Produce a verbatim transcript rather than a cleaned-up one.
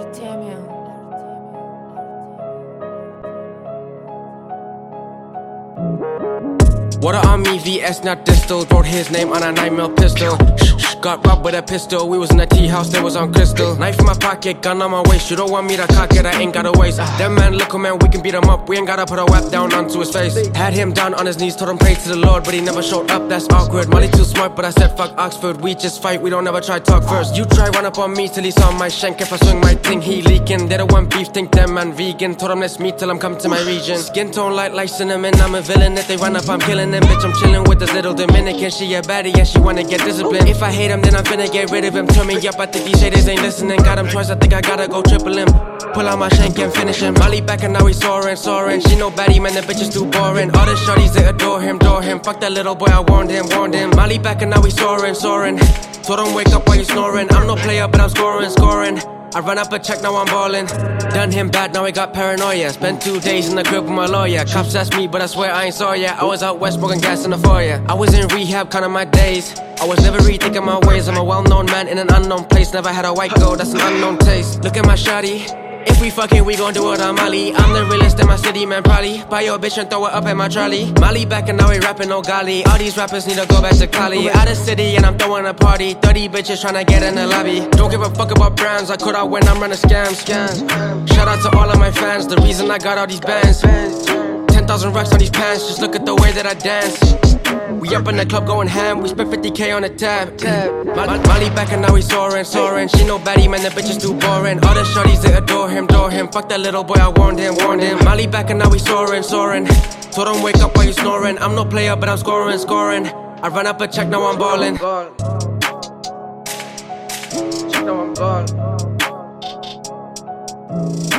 Artemio. Water on me, V S not distal. Wrote his name on a nine mil pistol. Shh, shh, got robbed with a pistol. We was in a tea house, that was on crystal. Knife in my pocket, gun on my waist. You don't want me to cock it, I ain't got a waste. Them man, look, oh man, we can beat him up. We ain't gotta put a whap down onto his face. Had him down on his knees, told him pray to the Lord, but he never showed up, that's awkward. Molly too smart, but I said fuck Oxford. We just fight, we don't ever try talk first. You try run up on me till he saw my shank. If I swing my thing, he leaking. They don't want beef, think them man vegan. Told him let's meet till I'm coming to my region. Skin tone light like cinnamon, I'm a villain. If they run up, I'm killing them. Bitch, I'm chilling with this little Dominican. She a baddie and she wanna get disciplined. If I hate him, then I'm finna get rid of him. Turn me up, I think these haters ain't listening. Got him twice, I think I gotta go triple him. Pull out my shank and finish him. Molly back and now he's soaring, soaring. She no baddie, man, the bitch is too boring. All the shorties, they adore him, adore him. Fuck that little boy, I warned him, warned him. Molly back and now he's soaring, soaring. Told him wake up while you snoring. I'm no player, but I'm scoring, scoring. I run up a check, now I'm ballin'. Done him bad, now I got paranoia. Spent two days in the crib with my lawyer. Cops asked me, but I swear I ain't saw ya. I was out west smoking gas in the foyer. I was in rehab, counting my days. I was never rethinking my ways. I'm a well-known man in an unknown place. Never had a white gold, that's an unknown taste. Look at my shawty. If we fucking, we gon' do it on Molly. I'm the realest in my city, man, probably. Buy your bitch and throw it up at my trolley. Molly back and now we rapping, no golly. All these rappers need to go back to Cali. Out of city and I'm throwing a party. Thirty bitches tryna get in the lobby. Don't give a fuck about brands, I could out when I'm running scams. Shout out to all of my fans, the reason I got all these bands. Ten thousand racks on these pants, just look at the way that I dance. We up in the club going ham, we spent fifty K on a tab. Molly back and now he's soaring, soaring. She no baddie, man, the bitch is too boring. All the shorties, they adore him, adore him. Fuck that little boy, I warned him, warned him. Molly back and now he's soaring, soaring. Told him wake up while you snoring. I'm no player, but I'm scoring, scoring. I run up a check, now I'm ballin'. Check, now I'm ballin'.